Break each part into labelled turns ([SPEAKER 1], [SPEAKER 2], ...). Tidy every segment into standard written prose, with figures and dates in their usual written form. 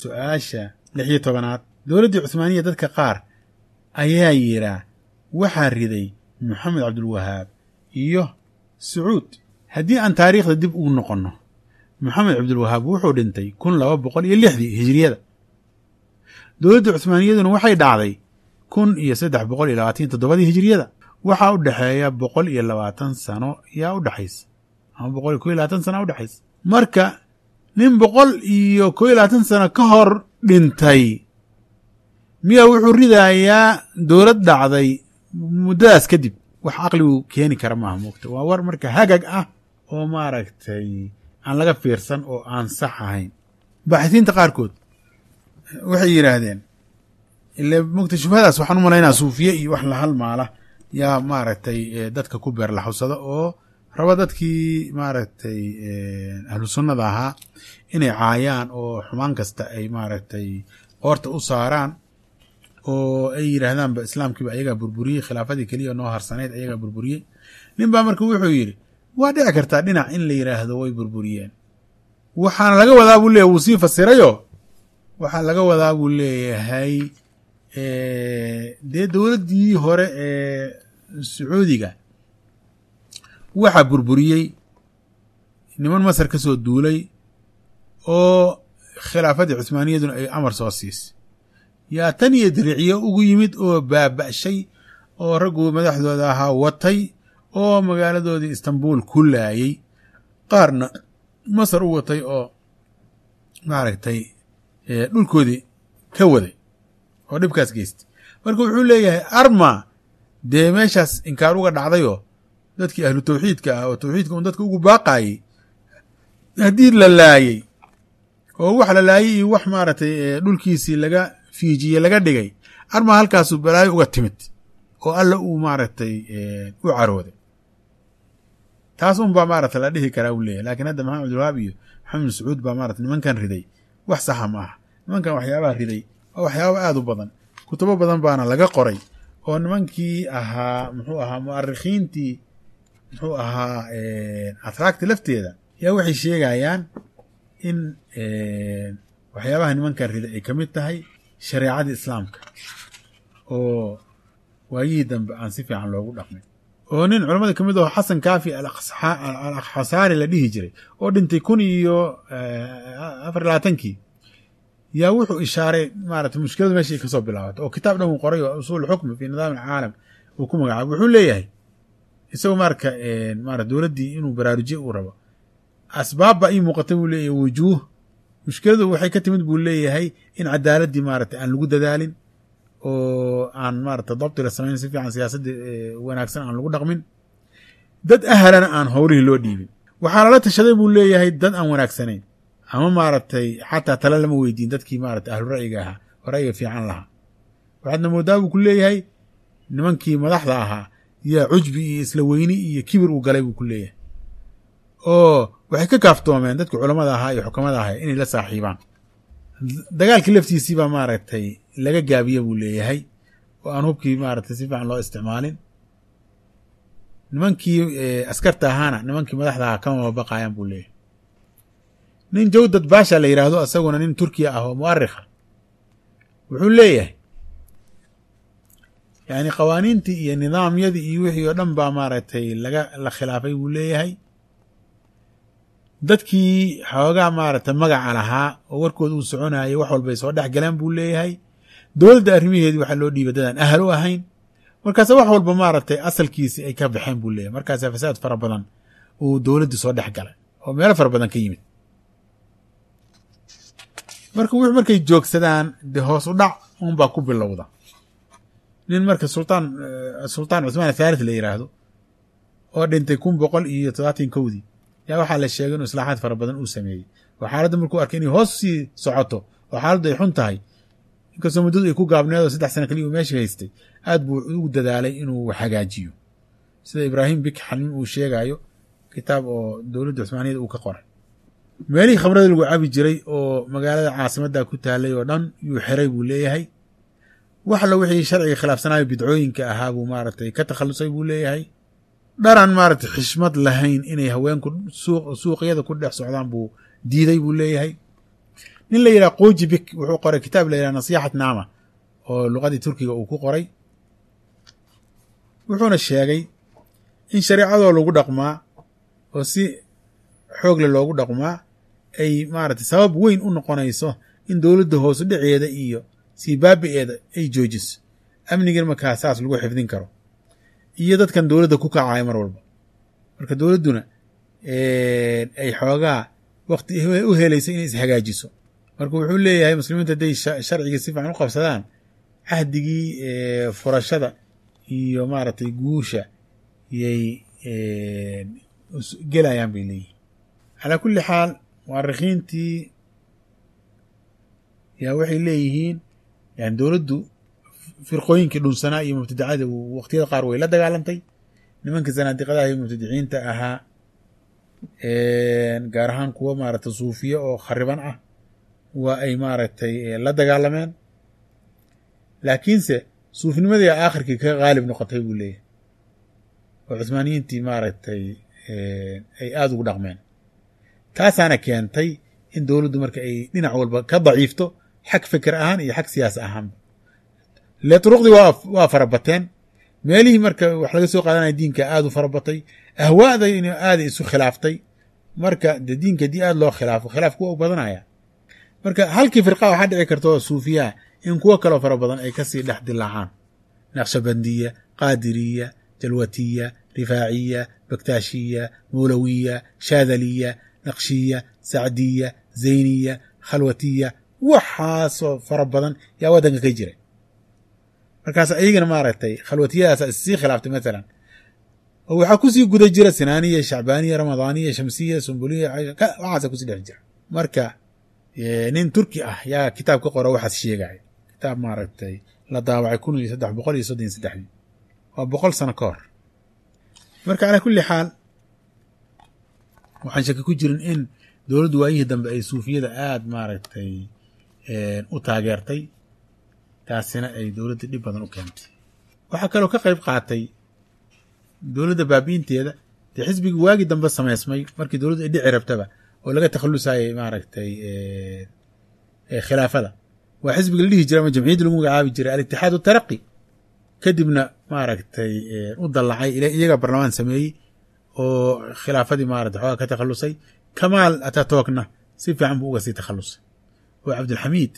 [SPEAKER 1] su-aasha 16aad dowladdii cuhmaaniya dadka qaar ayaa yidhaa waxaa riday moxamed cabdulwahaab iyo sacuud. haddii aan taariikhda dib ugu noqonno, moxamed cabdulwahaab wuxuu dhintay 1260 hijriyada. dowladdii cuhmaaniyaduna waxay dhacday 1327 hijriyada. waxaa u dhexeeya 120 sano yaa u dhexaysa, ama 120 sano u dhexaysa. marka nin 120 sano ka hor dhintay miyaa wuxuu ridayaa dowlad dhacday muddadaas kadib? wax caqligu keeni kara maaha. moogta waa war marka hagag ah oo maaragtay aan laga fiirsan oo aan sax ahayn. baaxisiinta qaarkood waxay yidhaahdeen ile moogta shubhadaas waxaan u malaynaa suufiye iyo wax la halmaala yaa maaragtay dadka ku beerlaxawsada oo raba dadkii maaragtay ahlu sunnada ahaa inay caayaan oo xumaan kasta ay maaragtay qoorta u saaraan oo ay yidhaahdaanba islaamkiiba ayagaa burburiyey, khilaafadii keliya noo harsanayd ayagaa burburiyey. nin baa marka wuxuu yidhi waa dhici kartaa dhinac in la yidhaahdo way burburiyeen, waxaana laga wadaa buu leeyahay, wuu sii fasirayo waxaa laga wadaa buu leeyahay dee dowladdii hore ee sacuudiga waxaa burburiyey niman masar ka soo duulay oo khilaafadii cuhmaaniyaduna ay amar soo siisay. yaa tan iyo diriciyo ugu yimid oo baaba'shay oo raggu madaxdooda ahaa watay oo magaaladoodii istanbul ku laayay, qaarna masar u watay oo maaragtay dhulkoodii ka waday oo dhibkaas geystay. marka wuxuu leeyahay arma dee meeshaas inkaar uga dhacdayoo dadkii ahlu tawxiidka ah oo tawxiidka un dadka ugu baaqaayey haddii la laayey oo wax la laayay iyo wax maaragtay dhulkiisii laga fiijiye laga dhigay, arma halkaasu balaayo uga timid oo alla uu maaragtay u carooday. taas un baa maaragtay la dhihi karaa uu leeyahy. laakiin hadda maxamed cabdilwahaab iyo maxamed bin sacuud baa maaragtay nimankan riday wax saxa ma aha. nimankan waxyaabaha riday waa waxyaaba aad u badan, kutubo badan baana laga qoray oo nimankii ahaa muxuu ahaa mu'arikhiintii muxuu ahaa atraagta lafteeda yaa waxay sheegayaan in waxyaabaha nimankan riday ay ka mid tahay shareecadii islaamka oo waayihii dambe aan si fiican loogu dhaqmin. oo nin culammada ka mid aho xasan kaafi al-akhxasaari la dhihi jiray oo dhintay 1024 yaa wuxuu ishaaray maaragtay mushkiladu meesha ay ka soo bilaabatay oo kitaab dhan uu qoray oo usuul xukmi fi nidaam alcaalam uu ku magacaabay. wuxuu leeyahay isagoo marka dowladdii inuu baraarujiye uu rabo, asbaabba ii muuqatay buu leeyahay wujuuh. mushkiladu waxay ka timid buu leeyahay in cadaaladdii maaragtay aan lagu dadaalin oo aan maaragtay dabti la samayn, si fiican siyaasadda wanaagsan aan lagu dhaqmin, dad ahalana aan howlihii loo dhiibin. waxaa lala tashaday buu leeyahay dad aan wanaagsanayn, ama maaragtay xataa tale lama weydiin dadkii maaragtay ahlu ra'yiga ahaa oo ra'yiga fiican lahaa. waxaadna moodaa buu ku leeyahay nimankii madaxda ahaa yaa cujbi iyo isla weyni iyo kibir uu galay buu ku leeyahay, oo waxay ka kaaftoomeen dadkii culammada ahaa iyo xukamada ahaa inay la saaxiibaan. dagaalkii laftiisii baa maaragtay laga gaabiye buu leeyahay oo aan hubkii maaragtay si fiican loo isticmaalin. nimankii askarta ahaana nimankii madaxda ahaa kama mabaqayaan buu leeyahay. nin jawdad baasha la yidhaahdo isaguna nin turkiya ah oo mu'arikha wuxuu leeyahay yani qawaaniintii iyo nidaamyadii iyo wixii oo dhan baa maaragtay la khilaafay buu leeyahay. dadkii xoogaa maaragtay magaca lahaa oo warkooda uu soconayay wax walbay soo dhex galeen buu leeyahay. dowladda arrimaheedii waxaa loo dhiibay dadaan ahal u ahayn, markaase wax walba maaragtay asalkiisii ay ka baxeen buu leeyahay. markaase fasaad fara badan uu dowladdii soo dhex galay oo meelo fara badan ka yimid. marka wux markay joogsadaan dee hoos u dhac unbaa ku bilowda. nin marka sultaan cuthmaan athalith la yidhaahdo oo dhintay 1171 yaa waxaa la sheegay inuu islaaxaad fara badan uu sameeyey oo xaaladda markuu arkay inay hoos sii socoto oo xaaladdu ay xun tahay, inkastoo muddadu ay ku gaabneed oo 3 sano kaliya uu meesha haystay, aad buu ugu dadaalay inuu hagaajiyo, sida ibraahim bik xalmin uu sheegayo kitaab oo dowladda cuthmaaniyada uu ka qoray. meelihii khamrada lagu cabi jiray oo magaalada caasimadda ku taalay oo dhan yuu xiray buu leeyahay. wax la wixii sharciga khilaafsanaayo bidcooyinka ahaa buu maaragtay ka takhallusay buu leeyahay. dharan maaragtay xishmad lahayn inay haweenku suuqyada ku dhex socdaan buu diiday buu leeyahay. nin la yidhaha qojibik wuxuu qoray kitaab la yidhaha nasiixat naama oo luqadii turkiga uu ku qoray wuxuuna sheegay in shareecadoo lagu dhaqmaa oo si xoogle loogu dhaqmaa ay maaragtay sabab weyn u noqonayso in dowladda hoosu dhaceeda iyo sii baabi'eeda ay joojiso amnigan markaa saas lagu xifdin karo iyo dadkan dowladda ku kacaya mar walba marka dowladduna ay xoogaa wakti u helaysa inay ishagaajiso marka wuxuu leeyahay muslimiinta hadday sharciga si fiican u qabsadaan cahdigii furashada iyo maaragtay guusha yay gelayaan bay leeyihin calaa kulli xaal mu'arikhiintii yaa waxay leeyihiin yani dowladdu firqooyinkii dhunsanaa iyo mubtadacada waqtiyada qaar way la dagaalantay nimanka zanaadiqadaha iyo mubtadiciinta ahaa gaar ahaan kuwa maaragtay suufiye oo khariban ah waa ay maaragtay la dagaalameen laakiinse suufnimadii aakhirkii ka qaalib noqotay buu leeyahay oo cusmaaniyiintii maaragtay ay aada ugu dhaqmeen taasaana keentay in dowladdu marka ay dhinac walba ka daciifto xag fikir ahaan iyo xag siyaasa ahaanba le duruqdii waa farabateen meelihii marka wax laga soo qaadanaya diinka aada u farabatay ahwaada in aada isu khilaaftay marka de diinka haddii aada loo khilaafo khilaafku waa u badanaya marka halkii firqa waxaa dhici karta oo suufiyaha in kuwo kaloo fara badan ay kasii dhex dilaacaan naqshabandiya qaadiriya jalwatiya rifaaciya baktaashiya mawlawiya shaadaliya naqshiya sacdiya zayniya khalwatiya waxaasoo fara badan yaa waddanka ka jira markaas ayagana maaragtay khalwatiyadaas issii khilaaftay maalan oo waxaa kusii guda jira sinaaniya shacbaaniya ramadaaniya shamsiya sumbuliya waxaasa kusii dhex jira marka nin turki ah yaa kitaab ka qora waxaas sheegaya kitaab maaragtay la daawacay 1333 waa 100 sano ka hor marka calaa kulli xaal waxaan shaki ku jirin in dowladdu waayihii dambe ay suufiyada aada maaragtay u taageertay taasina ay dowladda dhib badan u keentay waxaa kaloo ka qayb qaatay dowladda baabi'inteeda dee xisbigii waagii dambe samaysmay markii dowladdu ay dhici rabtaba oo laga takhallusayay maaragtay khilaafada waa xisbiga la dhihi jiray ama jamciyadda lagu magacaabi jiray al-itixaad wataraqi kadibna maaragtay u dallacay iyaga barlamaan sameeyey oo khilaafadii maaragtay xoogaa ka takhallusay kamaal atatookna si fiican buu uga sii takhallusay oo cabdulxamiid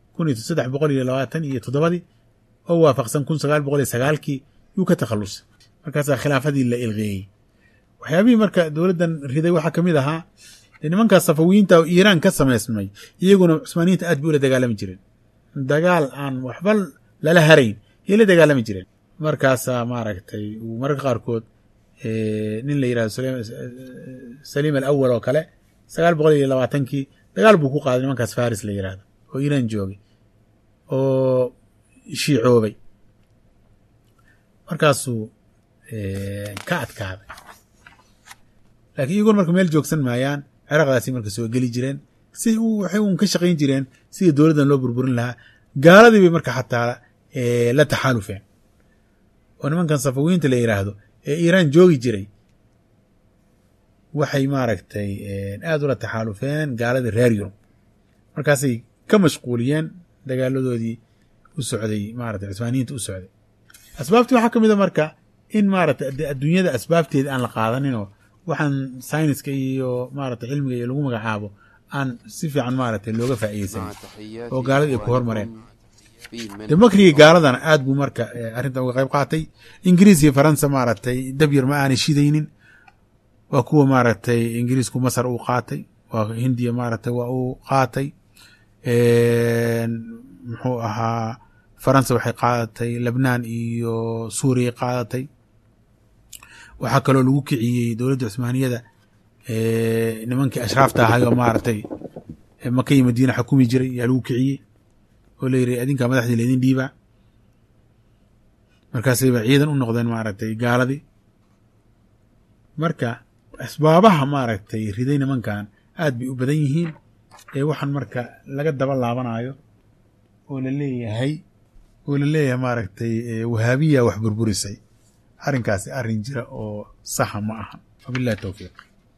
[SPEAKER 1] 1327 oo waafaqsan 1909 yuu ka takhallusay markaasaa khilaafadii la ilqeeyey waxyaabihii marka dowladdan riday waxaa ka mid ahaa nimankaas safawiyiinta oo iiraan ka samaysmay iyaguna cusmaaniyiinta aad bay ula dagaalami jireen dagaal aan waxba lala harayn yay la dagaalami jireen markaasaa maaragtay uu mararka qaarkood nin la yidhahdo saliim alawal oo kale 920kii dagaal buu ku qaaday nimankaas faris la yidhahdo oo iiraan joogay oo shiicoobay markaasuu ka adkaaday laakiin iyaguna marka meel joogsan maayaan ciraqdaasi marka soo geli jireen si waxay uun ka shaqayn jireen sidii dowladdan loo burburin lahaa gaaladii bay marka xataa la taxaalufeen oo nimankan safawiyiinta la yidhaahdo ee iiraan joogi jiray waxay maaragtay aada ula taxaalufeen gaaladii reer yurub markaasay ka mashquuliyeen dagaaladoodii u socday maaragtay cusmaaniyiinta u socday asbaabtii waxaa ka mid a marka in maaragtay adduunyada asbaabteeda aan la qaadaninoo waxaan sayniska iyo maaragtay cilmiga iyo lagu magacaabo aan si fiican maaragtay looga faa'iideysan oo gaaladii ay ku hormareen de makrigii gaaladana aad buu marka arrintan uga qayb qaatay ingiriis iyo faransa maaragtay dabyar ma aanay shidaynin waa kuwa maaragtay ingiriisku masar uu qaatay waa hindiya maaragtay waa uu qaatay muxuu ahaa faransa waxay qaadatay lebnaan iyo suuriyay qaadatay waxaa kaloo lagu kiciyey dowladda cusmaaniyada nimankii ashraafta ahayoo maaragtay maka iyo madiina xukumi jiray yaa lagu kiciyey oo la yidhi adinkaa madaxdii laydin dhiibaa markaasayba ciidan u noqdeen maaragtay gaaladii marka asbaabaha maaragtay riday nimankan aad bay u badan yihiin waxaan marka laga daba laabanayo oo la leeyahay maaragtay wahaabiya wax burburisay arrinkaasi arrin jira oo saxa ma aha wabillahi tawfiiq